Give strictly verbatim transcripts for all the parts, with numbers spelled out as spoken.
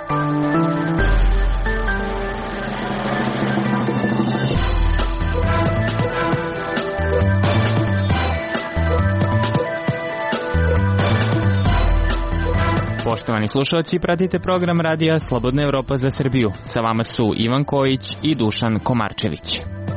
Poštovani slušalci, pratite program radija Slobodna Evropa za Srbiju. Sa vama su Ivan Kojić i Dušan Komarčević.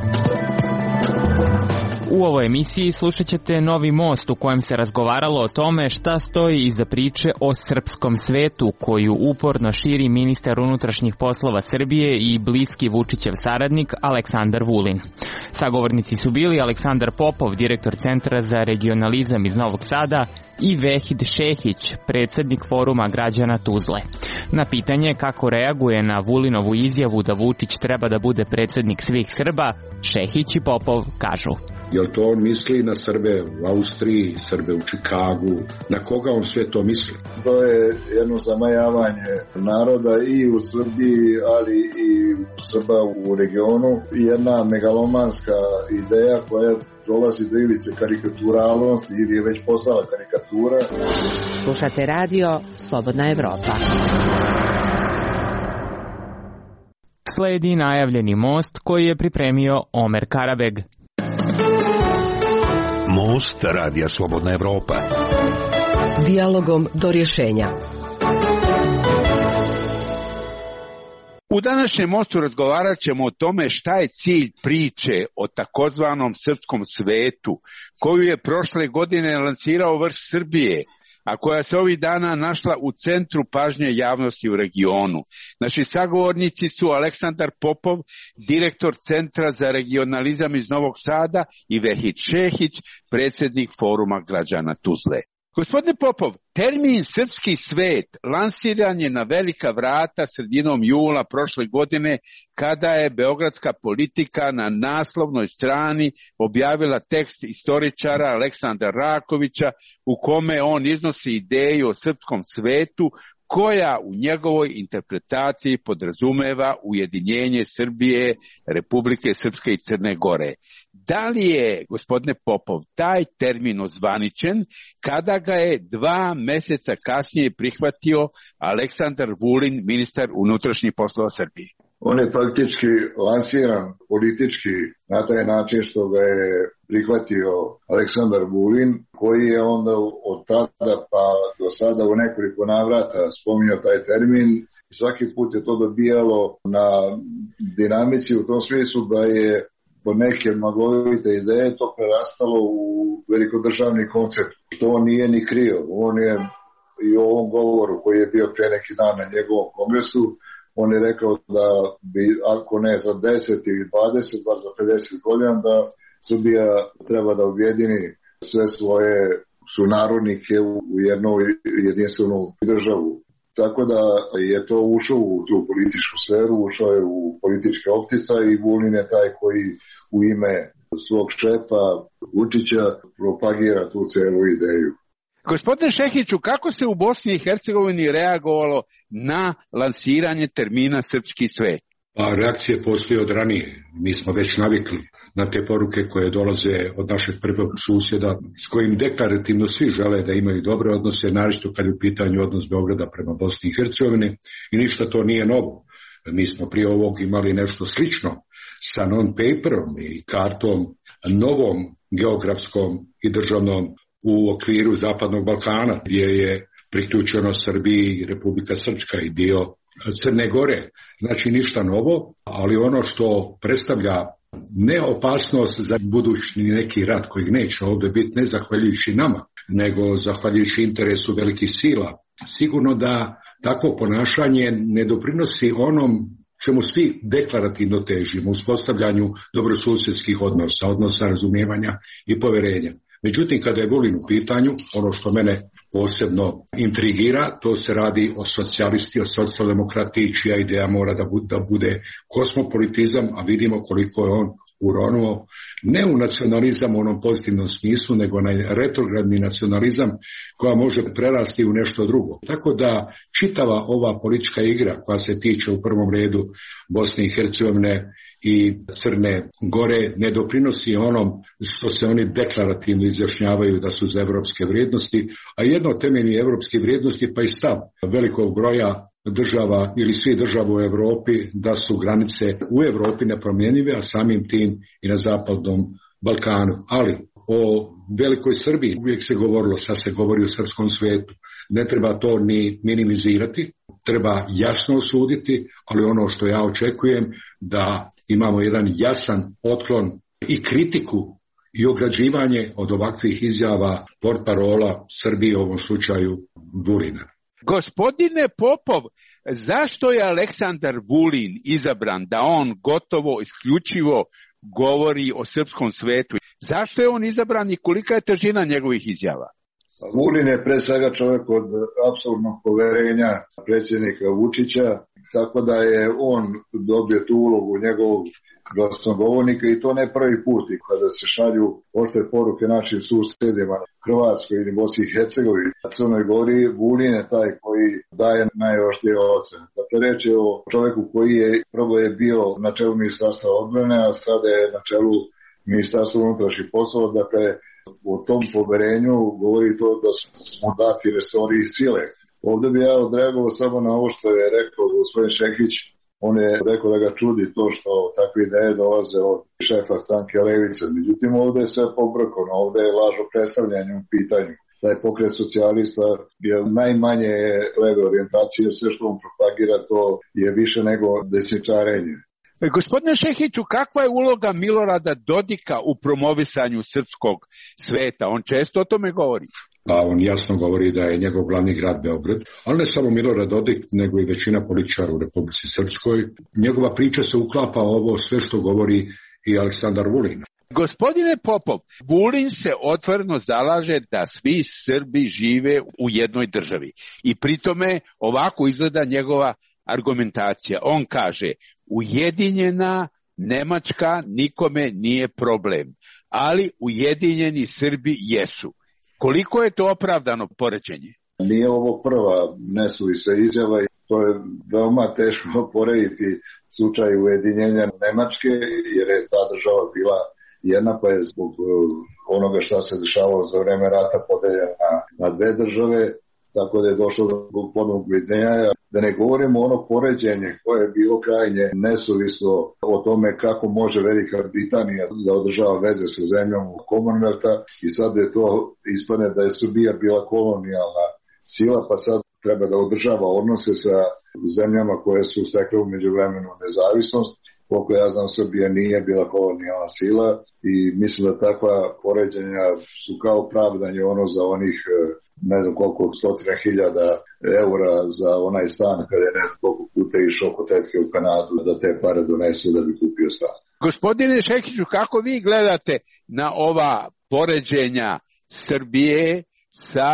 U ovoj emisiji slušat ćete Novi most u kojem se razgovaralo o tome šta stoji iza priče o srpskom svetu koju uporno širi ministar unutrašnjih poslova Srbije i bliski Vučićev saradnik Aleksandar Vulin. Sagovornici su bili Aleksandar Popov, direktor Centra za regionalizam iz Novog Sada, i Vehid Šehić, predsjednik Foruma građana Tuzle. Na pitanje kako reaguje na Vulinovu izjavu da Vučić treba da bude predsjednik svih Srba, Šehić i Popov kažu: Jel to on misli na Srbe u Austriji, Srbe u Čikagu? Na koga on sve to misli? To je jedno zamajavanje naroda i u Srbiji, ali i Srba u regionu. Jedna megalomanska ideja koja dolazi do ivice karikaturalnosti ili je već postala karikatura. Slušate radio Slobodna Evropa. Sledi najavljeni most koji je pripremio Omer Karabeg. Most radija Slobodna Evropa. Dijalogom do rješenja. U današnjem mostu razgovarat ćemo o tome šta je cilj priče o takozvanom srpskom svetu, koju je prošle godine lansirao vrh Srbije, a koja se ovih dana našla u centru pažnje javnosti u regionu. Naši sagovornici su Aleksandar Popov, direktor Centra za regionalizam iz Novog Sada, i Vehid Šehić, predsjednik Foruma građana Tuzle. Gospodine Popov, termin srpski svet lansiran je na velika vrata sredinom jula prošle godine, kada je beogradska Politika na naslovnoj strani objavila tekst istoričara Aleksandra Rakovića u kome on iznosi ideju o srpskom svetu koja u njegovoj interpretaciji podrazumeva ujedinjenje Srbije, Republike Srpske i Crne Gore. Da li je, gospodine Popov, taj termin ozvaničen kada ga je dva meseca kasnije prihvatio Aleksandar Vulin, ministar unutrašnjih poslova Srbije? On je praktički lansiran politički na taj način što ga je prihvatio Aleksandar Vulin, koji je onda od tada pa do sada u nekoliko navrata spominjao taj termin. Svaki put je to dobijalo na dinamici u tom smislu da je po neke maglovite ideje to prerastalo u velikodržavni koncept, što on nije ni krio. On je i u ovom govoru koji je bio pre neki dan na njegovom kongresu, on je rekao da bi, ako ne za deset ili dvadeset, bar za pedeset godina, da Srbija treba da objedini sve svoje sunarodnike u jednu jedinstvenu državu. Tako da je to ušao u tu političku sferu, ušao je u političke optica i Vulin je taj koji u ime svog šefa Vučića propagira tu celu ideju. Gospodine Šehiću, kako se u Bosni i Hercegovini reagovalo na lansiranje termina srpski svet? Pa reakcije postoje od ranije. Mi smo već navikli na te poruke koje dolaze od našeg prvog susjeda, s kojim deklarativno svi žele da imaju dobre odnose, naročito kad je u pitanju odnos Beograda prema Bosni i Hercegovini, i ništa to nije novo. Mi smo prije ovog imali nešto slično sa non-paperom i kartom novom geografskom i državnom u okviru Zapadnog Balkana, gdje je priključeno Srbiji Republika Srpska i dio Crne Gore. Znači ništa novo, ali ono što predstavlja ne opasnost za budućni neki rat kojeg neće ovdje biti ne zahvaljujući nama, nego zahvaljujući interesu velikih sila. Sigurno da takvo ponašanje ne doprinosi onom čemu svi deklarativno težimo, uspostavljanju dobrosusjedskih odnosa, odnosa razumijevanja i poverenja. Međutim, kada je Vulin u pitanju, ono što mene posebno intrigira, to se radi o socijalisti, o socijaldemokratiji, čija ideja mora da bude, da bude kosmopolitizam, a vidimo koliko je on uronuo ne u nacionalizam u onom pozitivnom smislu, nego na retrogradni nacionalizam koja može prerasti u nešto drugo. Tako da čitava ova politička igra koja se tiče u prvom redu Bosne i Hercegovine i Crne Gore ne doprinosi onom što se oni deklarativno izjašnjavaju da su za evropske vrijednosti, a jedno od temeljnih evropskih vrijednosti pa i stav velikog broja država ili svi država u Europi da su granice u Europi nepromjenjive, a samim tim i na zapadnom Balkanu. Ali o velikoj Srbiji uvijek se govorilo, sad se govori o srpskom svetu. Ne treba to ni minimizirati, treba jasno osuditi, ali ono što ja očekujem da imamo jedan jasan otklon i kritiku i ograđivanje od ovakvih izjava portparola Srbije, u ovom slučaju Vulina. Gospodine Popov, zašto je Aleksandar Vulin izabran da on gotovo isključivo govori o srpskom svetu? Zašto je on izabran i kolika je težina njegovih izjava? Vulin je pre svega čovjek od apsolutnog poverenja predsjednika Vučića, tako da je on dobio tu ulogu njegovog glasnogovornika i to ne prvi put. I kada se šalju oštre poruke našim susjedima, Hrvatskoj ili Bosni i Hercegovini, Crnoj Gori, Vulin je taj koji daje najoštrije ocene. Dakle, reč je o čovjeku koji je prvo je bio na čelu Ministarstva odbrane, a sada je na čelu Ministarstva unutrašnjih poslova. Dakle, o tom poverenju govori to da smo dati resori i sile. Ovdje bi ja odreagovao samo na ovo što je rekao gospodin Šekić. On je rekao da ga čudi to što takve ideje dolaze od šefa stranke Levice. Međutim, ovdje je sve pobrkano, ovdje je lažno predstavljanje u pitanju. Taj pokret socijalista je najmanje leve orijentacije, sve što on propagira to je više nego desničarenje. Gospodine Šehiću, kakva je uloga Milorada Dodika u promovisanju srpskog sveta? On često o tome govori. Pa on jasno govori da je njegov glavni grad Beograd, ali ne samo Milorad Dodik, nego i većina političara u Republici Srpskoj. Njegova priča se uklapa ovo sve što govori i Aleksandar Vulin. Gospodine Popov, Vulin se otvoreno zalaže da svi Srbi žive u jednoj državi. I pritome ovako izgleda njegova argumentacija. On kaže, ujedinjena Nemačka nikome nije problem, ali ujedinjeni Srbi jesu. Koliko je to opravdano poređenje? Nije ovo prva nesuvisla izjava i to je veoma teško porediti slučaj ujedinjenja Nemačke, jer je ta država bila jedna, pa je zbog onoga šta se dešavalo za vreme rata podeljena na, na dve države, tako da je došlo do ponovnog ujedinjenja. Da ne govorimo ono poređenje koje je bilo krajnje nesuvislo o tome kako može Velika Britanija da održava veze sa zemljom Commonwealtha i sad je to ispadne da je Srbija bila kolonijalna sila, pa sad treba da održava odnose sa zemljama koje su stekle u međuvremenu nezavisnost. Koliko ja znam, Srbija nije bila kolonijalna sila i mislim da takva poređenja su kao pravdanje ono za onih ne znam koliko stotina hiljada eura za onaj stan kada je neko koliko puta išao kod tetke u Kanadu da te pare donesu da bi kupio stan. Gospodine Šekiću, kako vi gledate na ova poređenja Srbije sa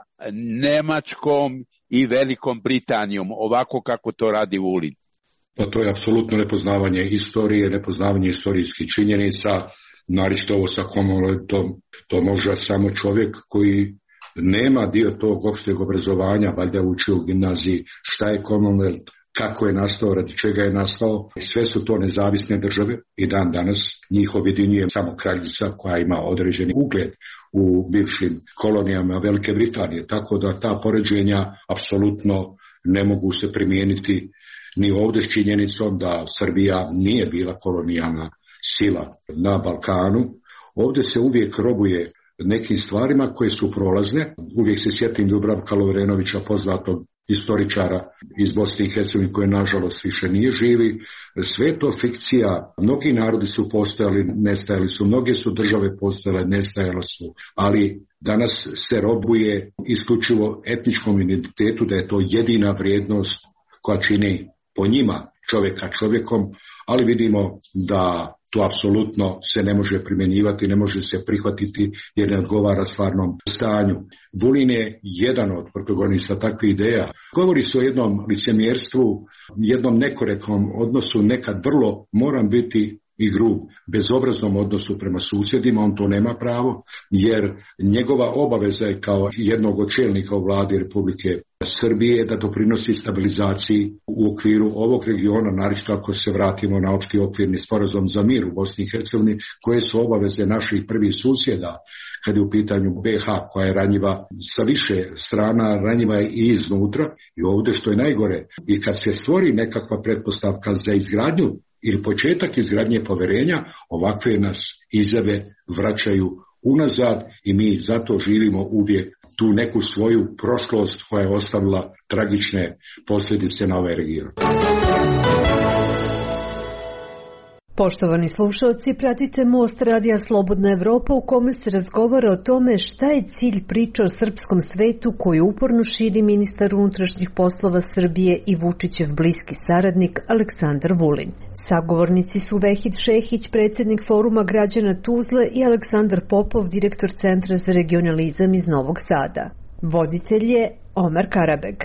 Nemačkom i Velikom Britanijom, ovako kako to radi Vulin? Pa to je apsolutno nepoznavanje istorije, nepoznavanje istorijskih činjenica, naročito ovo sa Commonwealthom, to može samo čovjek koji nema dio tog opšteg obrazovanja, valjda učio u gimnaziji šta je Commonwealth, kako je nastao, radi čega je nastao. Sve su to nezavisne države i dan danas njih objedinjuje samo kraljica koja ima određeni ugled u bivšim kolonijama Velike Britanije, tako da ta poređenja apsolutno ne mogu se primijeniti ni ovdje s činjenicom da Srbija nije bila kolonijalna sila na Balkanu. Ovdje se uvijek robuje nekim stvarima koje su prolazne. Uvijek se sjetim Dubravka Lovrenovića, poznatog istoričara iz Bosne i Hercegovine, koji nažalost više nije živi. Sve to fikcija, mnogi narodi su postojali, nestajali su, mnoge su države postojale, nestajale su, ali danas se robuje isključivo etničkom identitetu, da je to jedina vrijednost koja čini po njima čovjeka čovjekom, ali vidimo da to apsolutno se ne može primjenjivati, ne može se prihvatiti jer ne odgovara stvarnom stanju. Vulin je jedan od protagonista takvih ideja. Govori se o jednom licemjerstvu, jednom nekorektnom odnosu, nekad vrlo, moram biti i grub, bezobraznom odnosu prema susjedima, on to nema pravo, jer njegova obaveza je kao jednog od čelnika u vladi Republike Srbije da doprinosi stabilizaciji u okviru ovog regiona, naročito ako se vratimo na opšti okvirni sporazum za mir u Bosni i Hercegovini, koje su obaveze naših prvih susjeda, kad je u pitanju B H, koja je ranjiva sa više strana, ranjiva je i iznutra, i ovdje što je najgore, i kad se stvori nekakva pretpostavka za izgradnju ili početak izgradnje poverenja, ovakve nas izjave vraćaju unazad i mi zato živimo uvijek tu neku svoju prošlost koja je ostavila tragične posljedice na ovaj region. Poštovani slušalci, pratite Most Radija Slobodna Evropa u kome se razgovara o tome šta je cilj priče o srpskom svetu koju uporno širi ministar unutrašnjih poslova Srbije i Vučićev bliski saradnik Aleksandar Vulin. Sagovornici su Vehid Šehić, predsjednik Foruma građana Tuzle, i Aleksandar Popov, direktor Centra za regionalizam iz Novog Sada. Voditelj je Omer Karabeg.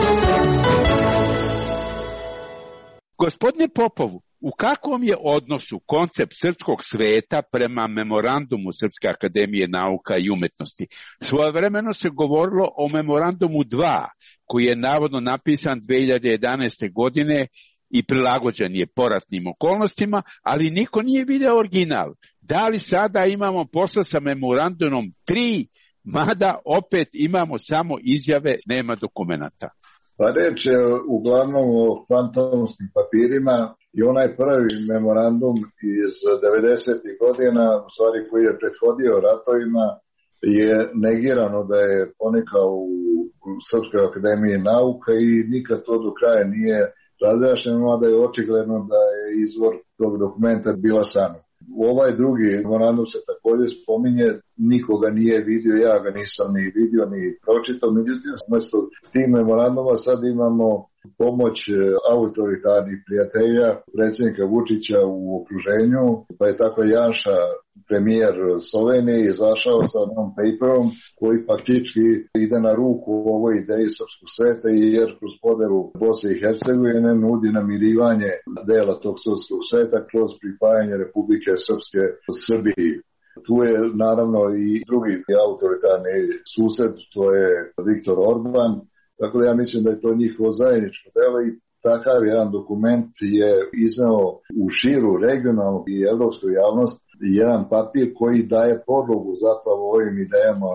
Gospodine Popovu, u kakvom je odnosu koncept srpskog sveta prema memorandumu Srpske akademije nauka i umetnosti? Svojevremeno se govorilo o memorandumu dva, koji je navodno napisan dve hiljade jedanaeste. godine i prilagođen je poratnim okolnostima, ali niko nije video original. Da li sada imamo posla sa memorandumom tri, mada opet imamo samo izjave, nema dokumenata? Pa reč je uglavnom o fantomskim papirima i onaj prvi memorandum iz devedesetih godina, u stvari koji je prethodio ratovima, je negirano da je ponikao u Srpskoj akademiji nauka i nikad to do kraja nije razjašnjeno, mada je očigledno da je izvor tog dokumenta bila Sana. Ovaj drugi memorandum se također spominje, nikoga nije vidio, ja ga nisam ni vidio ni pročitao, međutim, umjesto tih memoranduma sad imamo pomoć autoritarnih prijatelja, predsjednika Vučića u okruženju, pa je tako Janša, premijer Slovenije, izašao sa non-paperom koji faktički ide na ruku ovoj ideji srpskog sveta, jer kroz podelu Bosne i Hercegovine nudi namirivanje dela tog srpskog sveta kroz pripajanje Republike Srpske Srbiji. Tu je naravno i drugi autoritarni sused, to je Viktor Orban, tako da ja mislim da je to njihovo zajedničko delo i takav jedan dokument je izneo u širu regionalnu i evropsku javnost jedan papir koji daje podlogu zapravo ovim idejama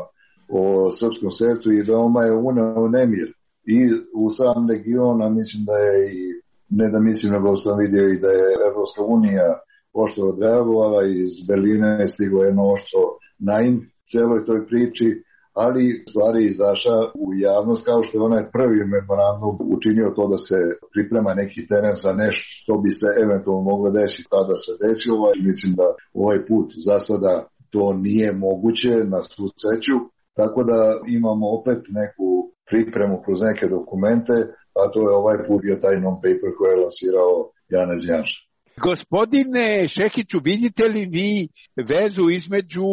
o srpskom svetu i veoma je uneo nemir. I u sam region, a mislim da je i, ne da mislim, nego sam vidio i da je Evropska unija oštro odreagovala, iz Berlina je stiglo jedno oštro naim celoj toj priči, ali stvari izašla u javnost kao što je onaj prvi memorandum učinio to da se priprema neki teren za nešto što bi se eventualno moglo desiti tada se desilo i mislim da ovaj put za sada to nije moguće na svu sreću, tako da imamo opet neku pripremu kroz neke dokumente, a to je ovaj put bio taj non-paper koji je lansirao Janez Janša. Gospodine Šehiću, vidite li vi vezu između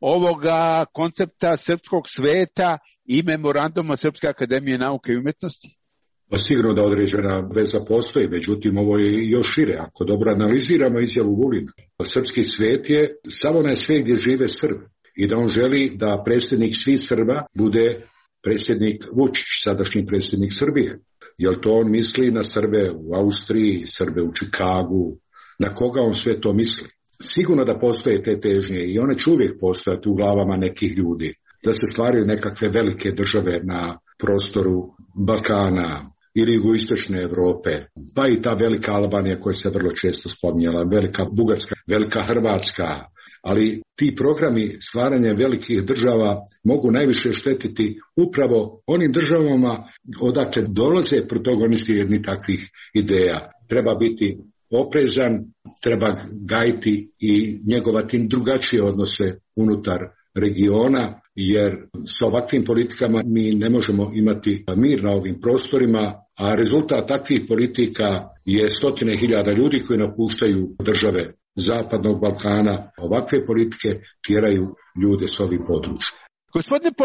ovoga koncepta srpskog sveta i memoranduma Srpske akademije nauke i umetnosti? Pa sigurno da određena veza postoji, međutim ovo je još šire. Ako dobro analiziramo izjavu Vulina, srpski svet je samo onaj svet gdje žive Srbi i da on želi da predsjednik svih Srba bude predsjednik Vučić, sadašnji predsjednik Srbije. Jel to on misli na Srbe u Austriji, Srbe u Čikagu, na koga on sve to misli? Sigurno da postoje te težnje i one će uvijek postojati u glavama nekih ljudi, da se stvaraju nekakve velike države na prostoru Balkana ili jugoistočne Europe, pa i ta velika Albanija koja se vrlo često spominjala, velika Bugarska, velika Hrvatska, ali ti programi stvaranja velikih država mogu najviše štetiti upravo onim državama odakle dolaze protagonisti jednih takvih ideja. Treba biti oprezan, treba gajiti i njegovati drugačije odnose unutar regiona, jer sa ovakvim politikama mi ne možemo imati mir na ovim prostorima, a rezultat takvih politika je stotine hiljada ljudi koji napuštaju države Zapadnog Balkana. Ovakve politike tjeraju ljude s ovih područja. Gospodine Popov,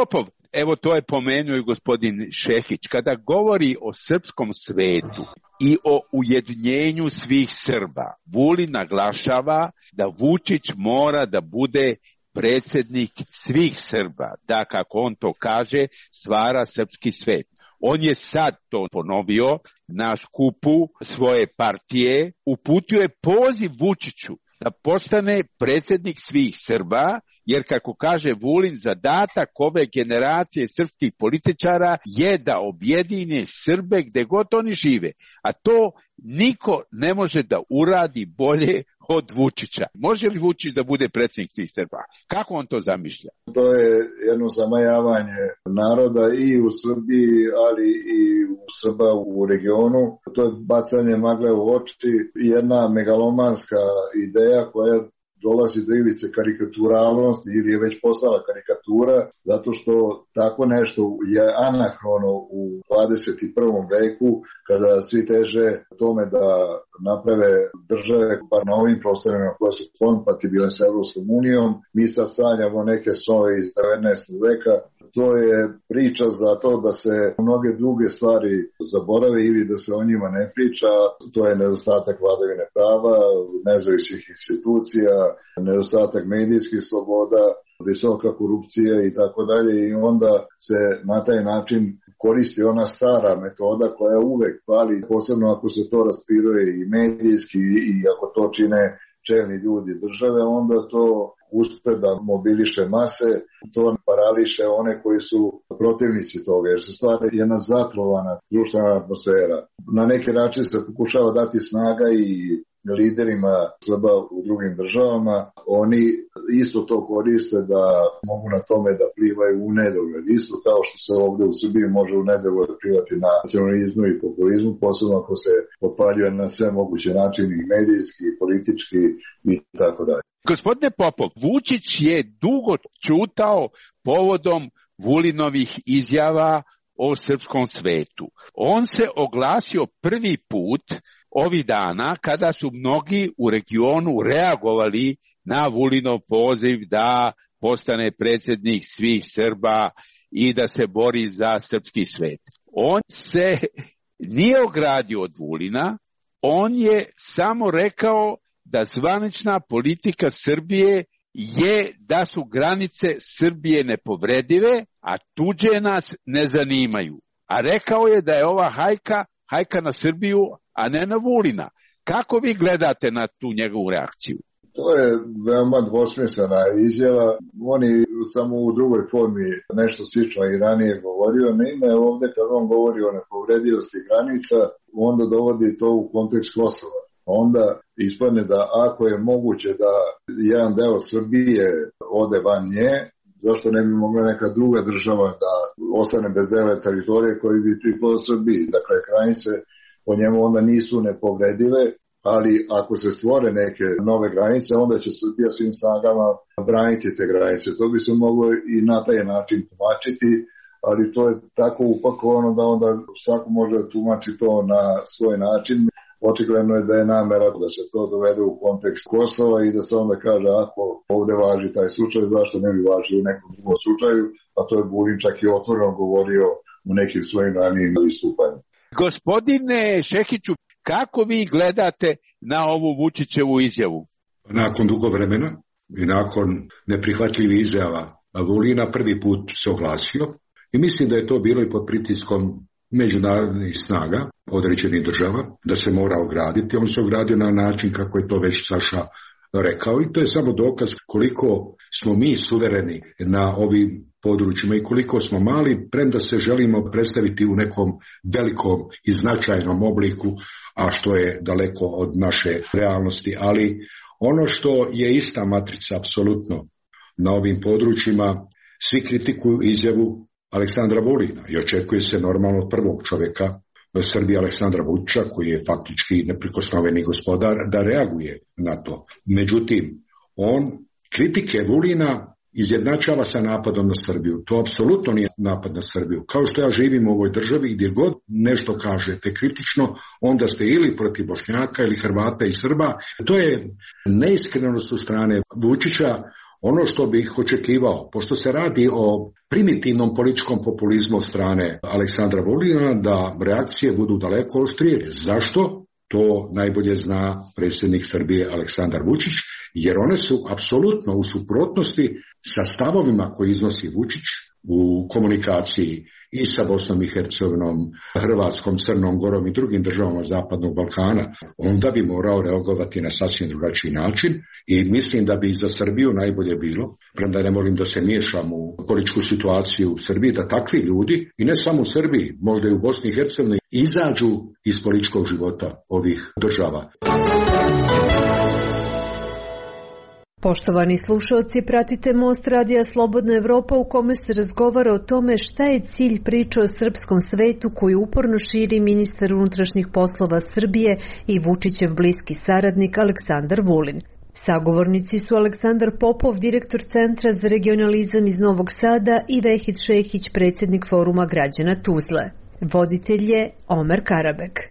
evo to je pomenuo i gospodin Šehić, kada govori o srpskom svetu i o ujedinjenju svih Srba, Vulin naglašava da Vučić mora da bude predsjednik svih Srba, da, kako on to kaže, stvara srpski svet. On je sad to ponovio na skupu svoje partije, uputio je poziv Vučiću da postane predsjednik svih Srba, jer kako kaže Vulin, zadatak ove generacije srpskih političara je da objedine Srbe gde god oni žive, a to niko ne može da uradi bolje od Vučića. Može li Vučić da bude predsjednik svih Srba? Kako on to zamišlja? To je jedno zamajavanje naroda i u Srbiji, ali i u Srba u regionu. To je bacanje magle u oči, jedna megalomanska ideja koja dolazi do ivice karikaturalnosti ili je već postala karikatura, zato što tako nešto je anahrono u dvadeset prvom veku, kada svi teže tome da naprave države, bar na ovim prostorima koje su kompatibilne sa Evropskom unijom. Mi sad sanjamo neke snove iz devetnaestog veka. To je priča za to da se mnoge druge stvari zaborave ili da se o njima ne priča. To je nedostatak vladavine prava, nezavisnih institucija, nedostatak medijskih sloboda, visoka korupcija i tako dalje. I onda se na taj način koristi ona stara metoda koja uvek fali, posebno ako se to raspiruje i medijski i ako to čine čelni ljudi države, onda to uspe da mobiliše mase, to parališe one koji su protivnici toga, jer se stvara jedna zatrovana društvena atmosfera. Na neki način se pokušava dati snaga i liderima Srba u drugim državama. Oni isto to koriste da mogu na tome da plivaju u nedogled. Isto kao što se ovdje u Srbiji može u nedogled plivati na nacionalizmu i populizmu, posebno ako se potpaljuje na sve moguće načine, medijski, politički i tako dalje. Gospodine Popov, Vučić je dugo ćutao povodom Vulinovih izjava o srpskom svetu. On se oglasio prvi put ovih dana kada su mnogi u regionu reagovali na Vulinov poziv da postane predsjednik svih Srba i da se bori za srpski svet. On se nije ogradio od Vulina, on je samo rekao da zvanična politika Srbije je da su granice Srbije nepovredive, a tuđe nas ne zanimaju. A rekao je da je ova hajka, hajka na Srbiju, a ne na Vulina. Kako vi gledate na tu njegovu reakciju? To je veoma dvosmislena izjava. On je samo u drugoj formi nešto slično i ranije govorio. Naime, ovdje kad on govori o nepovredivosti granica, onda dovodi to u kontekst Kosova. Onda ispadne da ako je moguće da jedan deo Srbije ode van nje, zašto ne bi mogla neka druga država da ostane bez dela teritorije koji bi pripao Srbiji. Dakle, granice po njemu onda nisu nepovredive, ali ako se stvore neke nove granice, onda će Srbija svim snagama braniti te granice. To bi se moglo i na taj način tumačiti, ali to je tako upakovano da onda svako može da tumači to na svoj način. Očigledno je da je namera da se to dovede u kontekst Kosova i da se onda kaže ako ovdje važi taj slučaj, zašto ne bi važio u nekom drugom slučaju, a to je Vulin čak i otvoreno govorio u nekim svojim ranijim istupanjima. Gospodine Šehiću, kako vi gledate na ovu Vučićevu izjavu? Nakon dugo vremena i nakon neprihvatljivih izjava Vulina prvi put se oglasio i mislim da je to bilo i pod pritiskom međunarodnih snaga određenih država, da se mora ograditi. On se ogradio na način kako je to već Saša rekao i to je samo dokaz koliko smo mi suvereni na ovim područjima i koliko smo mali, premda se želimo predstaviti u nekom velikom i značajnom obliku, a što je daleko od naše realnosti. Ali ono što je ista matrica apsolutno na ovim područjima, svi kritikuju izjavu Aleksandra Vulina i očekuje se normalno od prvog čovjeka Srbije Aleksandra Vučića, koji je faktički neprikosnoveni gospodar, da reaguje na to. Međutim, on kritike Vulina izjednačava sa napadom na Srbiju. To apsolutno nije napad na Srbiju. Kao što ja živim u ovoj državi, gdje god nešto kažete kritično, onda ste ili protiv Bošnjaka ili Hrvata i Srba. To je neiskrenost u strane Vučića. Ono što bih očekivao, pošto se radi o primitivnom političkom populizmu od strane Aleksandra Vulina da reakcije budu daleko oštrije. Zašto? To najbolje zna predsjednik Srbije Aleksandar Vučić, jer one su apsolutno u suprotnosti sa stavovima koje iznosi Vučić u komunikaciji i sa Bosnom i Hercegovinom, Hrvatskom, Crnom Gorom i drugim državama Zapadnog Balkana. Onda bi morao reagovati na sasvim drugačiji način i mislim da bi za Srbiju najbolje bilo, premda ne molim da se miješam u političku situaciju u Srbiji, da takvi ljudi, i ne samo u Srbiji, možda i u Bosni i Hercegovini, izađu iz političkog života ovih država. Poštovani slušalci, pratite Most radija Slobodna Evropa u kome se razgovara o tome šta je cilj priče o srpskom svetu koju uporno širi ministar unutrašnjih poslova Srbije i Vučićev bliski saradnik Aleksandar Vulin. Sagovornici su Aleksandar Popov, direktor Centra za regionalizam iz Novog Sada, i Vehid Šehić, predsjednik Foruma građana Tuzle. Voditelj je Omer Karabek.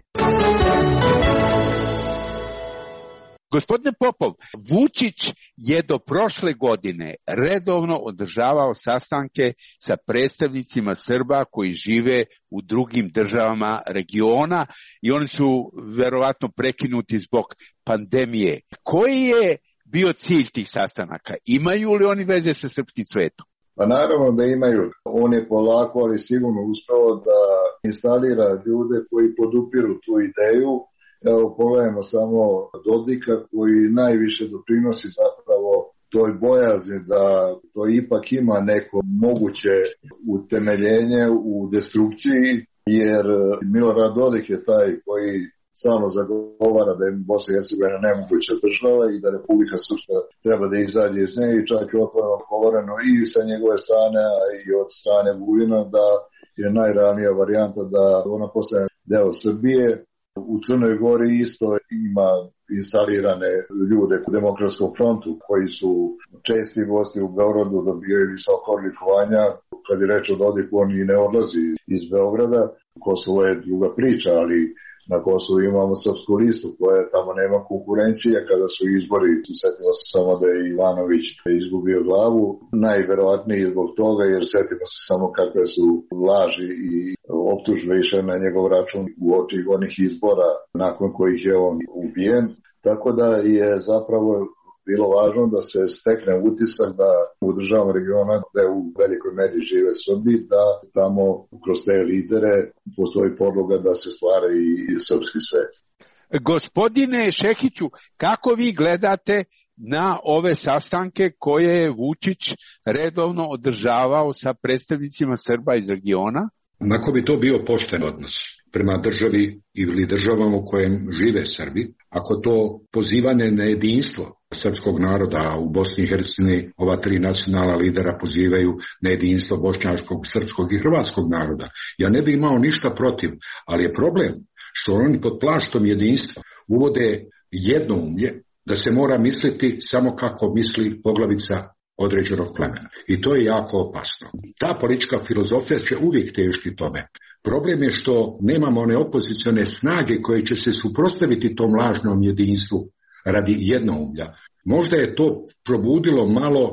Gospodine Popov, Vučić je do prošle godine redovno održavao sastanke sa predstavnicima Srba koji žive u drugim državama regiona i oni su verovatno prekinuti zbog pandemije. Koji je bio cilj tih sastanaka? Imaju li oni veze sa srpskim svetom? Pa naravno da imaju. On je polako, ali sigurno uspeo da instalira ljude koji podupiru tu ideju. Evo, pogledajmo samo Dodika koji najviše doprinosi zapravo toj bojazni da to ipak ima neko moguće utemeljenje u destrukciji, jer Milorad Dodik je taj koji stalno zagovara da je Bosna i Hercegovina nemoguća država i da Republika Srpska treba da izađe iz nje, i čak je otvoreno govoreno i sa njegove strane, a i od strane Vulina da je najrealnija varijanta da ona postane deo Srbije. U Crnoj Gori isto ima instalirane ljude u Demokratskom frontu koji su česti gosti u Beogradu, dobijaju visoko odlikovanja. Kad je reč o Dodiku, on i ne odlazi iz Beograda. Kosovo je druga priča, ali na Kosovu imamo Srpsku listu koja tamo nema konkurencije. Kada su izbori, setimo se samo da je Ivanović izgubio glavu, najverovatnije zbog toga, jer setimo se samo kakve su laži i optužbe išle na njegov račun u oči onih izbora nakon kojih je on ubijen. Tako da je zapravo bilo važno da se stekne utisak da u državama regiona gde u velikoj meri žive Srbi, da tamo kroz te lidere postoji podloga da se stvara i srpski svet. Gospodine Šehiću, kako vi gledate na ove sastanke koje je Vučić redovno održavao sa predstavnicima Srba iz regiona? Ako bi to bio pošten odnos prema državi ili državama u kojem žive Srbi, ako to pozivanje na jedinstvo srpskog naroda, u Bosni i Hercegovini ova tri nacionalna lidera pozivaju na jedinstvo bošnjačkog, srpskog i hrvatskog naroda, ja ne bih imao ništa protiv, ali je problem što oni pod plaštom jedinstva uvode jednoumlje da se mora misliti samo kako misli poglavica određenog plemena. I to je jako opasno. Ta politička filozofija će uvijek težiti tome. Problem je što nemamo one opozicione snage koje će se suprotstaviti tom lažnom jedinstvu radi jednoumlja. Možda je to probudilo malo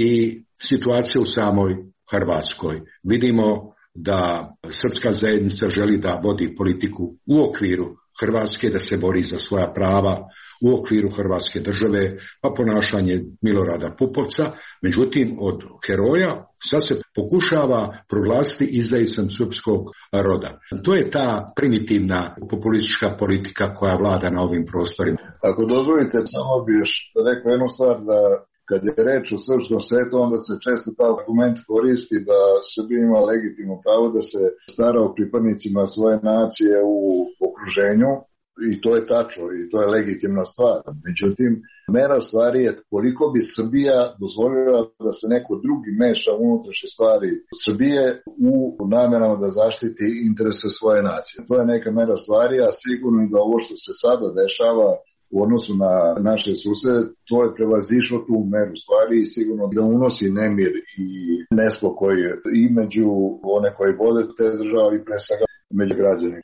i situacija u samoj Hrvatskoj. Vidimo da srpska zajednica želi da vodi politiku u okviru Hrvatske, da se bori za svoja prava u okviru Hrvatske države, pa ponašanje Milorada Pupovca. Međutim, od heroja sad se pokušava proglasiti izdajicom srpskog roda. To je ta primitivna populistička politika koja vlada na ovim prostorima. Ako dozvolite, samo bih još rekao jednu stvar, da kad je reč o srpskom svetu, onda se često taj argument koristi da Srbija ima legitimno pravo da se stara o pripadnicima svoje nacije u okruženju, i to je tačno i to je legitimna stvar. Međutim, mera stvari je koliko bi Srbija dozvolila da se neko drugi meša u unutrašnje stvari Srbije u namerama da zaštiti interese svoje nacije. To je neka mera stvari, a sigurno i da ovo što se sada dešava u odnosu na naše susede, to je prevazišlo tu meru stvari i sigurno da unosi nemir i nespokoj i među one koji vode te države i pre svega među građanima.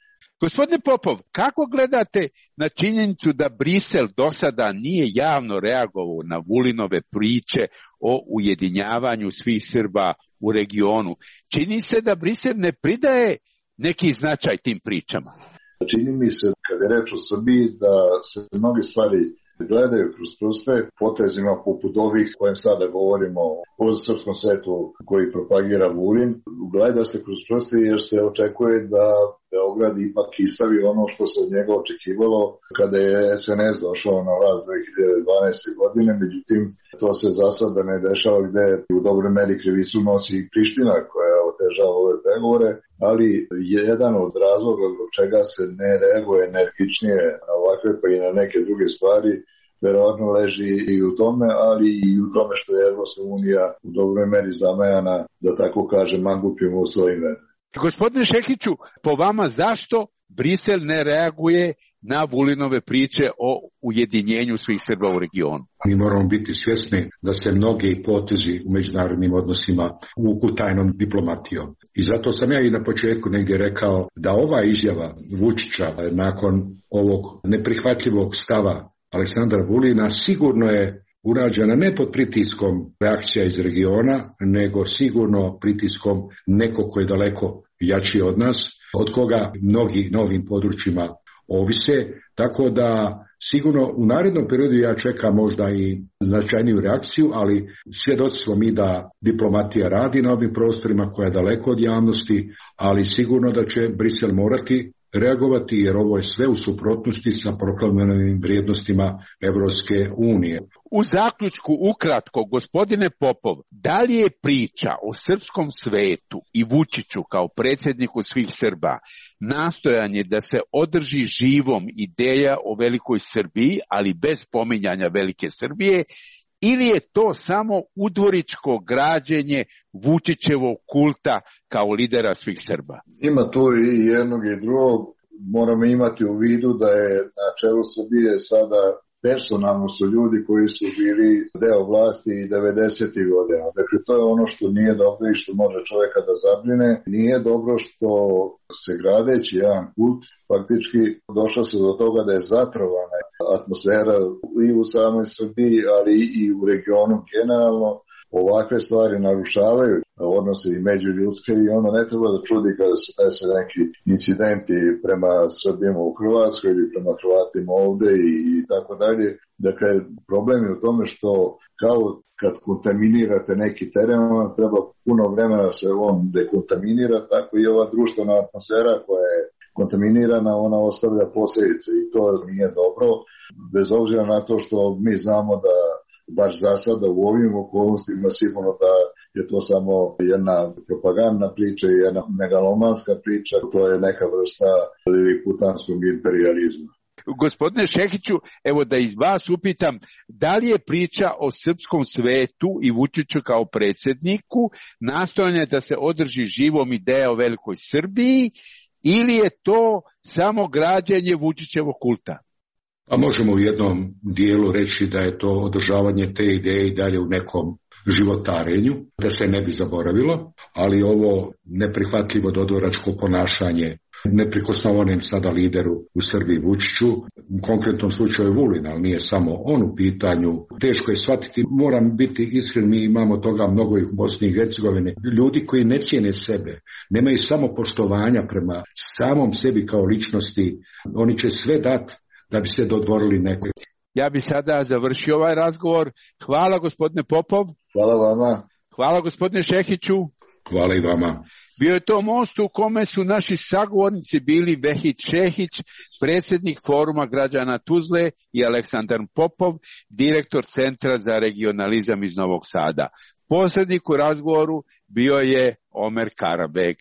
Gospodine Popov, kako gledate na činjenicu da Brisel do sada nije javno reagovao na Vulinove priče o ujedinjavanju svih Srba u regionu? Čini se da Brisel ne pridaje neki značaj tim pričama. Čini mi se, kad je reč o Srbiji, da se mnoge stvari gledaju kroz prste potezima poput ovih kojem sada govorimo o srpskom svetu koji propagira Vulin. Gleda se kroz prste jer se očekuje da Beograd ipak istavi ono što se od njega očekivalo kada je es en es došao na vlast dve hiljade dvanaeste. godine. Međutim, to se za sada ne dešava, gde u dobroj meri krivicu nosi i Priština koja otežava ove pregovore, ali jedan od razloga zbog čega se ne reaguje energičnije na ovakve pa i na neke druge stvari verovatno leži i u tome, ali i u tome što je Evropska unija u dobroj meri zamajana, da tako kaže, mangupima u svojim redima. Gospodine Šekiću, po vama zašto Brisel ne reaguje na Vulinove priče o ujedinjenju svih Srba u regionu? Mi moramo biti svjesni da se mnogi potezi u međunarodnim odnosima vuku tajnom diplomatijom. I zato sam ja i na početku negdje rekao da ova izjava Vučića nakon ovog neprihvatljivog stava Aleksandra Vulina sigurno je urađena ne pod pritiskom reakcija iz regiona, nego sigurno pritiskom nekog koji je daleko jači od nas, od koga mnogi na ovim područjima ovise, tako da sigurno u narednom periodu ja čekam možda i značajniju reakciju, ali svjedoci smo mi da diplomatija radi na ovim prostorima koja je daleko od javnosti, ali sigurno da će Brisel morati reagovati jer ovo je sve u suprotnosti sa proklamirananim vrijednostima Evropske unije. U zaključku ukratko, gospodine Popov, da li je priča o srpskom svetu i Vučiću kao predsjedniku svih Srba nastojanje da se održi živom ideja o velikoj Srbiji, ali bez pominjanja velike Srbije, ili je to samo udvoričko građenje Vučićevog kulta kao lidera svih Srba? Ima tu i jednog i drugog. Moramo imati u vidu da je na čelu Srbije sada personalno su ljudi koji su bili deo vlasti i devedesetih godina. Dakle, to je ono što nije dobro i što može čovjeka da zabrine. Nije dobro što se gradeći jedan kult, faktički došlo se do toga da je zatrovana atmosfera i u samoj Srbiji, ali i u regionu generalno. Ovakve stvari narušavaju odnose i međuljudske i ono ne treba da čudi kada se dese neki incidenti prema Srbima u Hrvatskoj ili prema Hrvatima ovde i, i tako dalje. Dakle, problem je u tome što kao kad kontaminirate neki teren, vam treba puno vremena da se on dekontaminira, tako i ova društvena atmosfera koja je kontaminirana, ona ostavlja posljedice i to nije dobro, bez obzira na to što mi znamo da baš za sada u ovim okolnostima sigurno da je to samo jedna propagandna priča i jedna megalomanska priča, to je neka vrsta liliputanskog imperializma. Gospodine Šekiću, evo da iz vas upitam, da li je priča o srpskom svetu i Vučiću kao predsjedniku nastojanje da se održi živom ideja o velikoj Srbiji ili je to samo građenje Vučićevog kulta? A možemo u jednom dijelu reći da je to održavanje te ideje i dalje u nekom životarenju, da se ne bi zaboravilo, ali ovo neprihvatljivo dodvoračko ponašanje neprikosnovanim sada lideru u Srbiji Vučiću, u konkretnom slučaju Vulin, ali nije samo on u pitanju. Teško je shvatiti, moram biti iskren, mi imamo toga mnogo i u Bosni i Hercegovini. Ljudi koji ne cijene sebe, nemaju samo poštovanja prema samom sebi kao ličnosti, oni će sve dati da bi se dodvorili nekoj. Ja bi sada završio ovaj razgovor. Hvala gospodine Popov. Hvala vama. Hvala gospodine Šehiću. Hvala i vama. Bio je to most u kome su naši sagovornici bili Vehid Šehić, predsjednik Foruma građana Tuzle, i Aleksandar Popov, direktor Centra za regionalizam iz Novog Sada. Posrednik u razgovoru bio je Omer Karabek.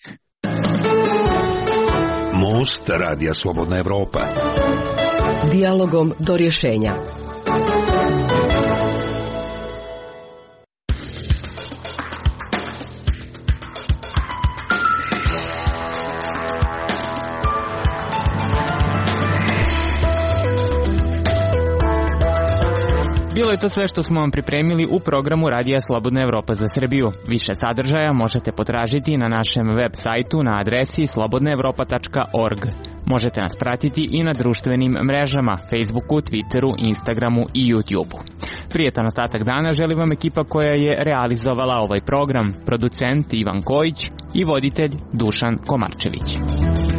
Most Radija Slobodna Evropa. Dijalogom do rješenja. Bilo je to sve što smo vam pripremili u programu Radija Slobodna Evropa za Srbiju. Više sadržaja možete potražiti na našem web sajtu na adresi slobodna evropa tačka org. Možete nas pratiti i na društvenim mrežama, Facebooku, Twitteru, Instagramu i YouTubeu. Prijetan ostatak dana želi vam ekipa koja je realizovala ovaj program, producent Ivan Kojić i voditelj Dušan Komarčević.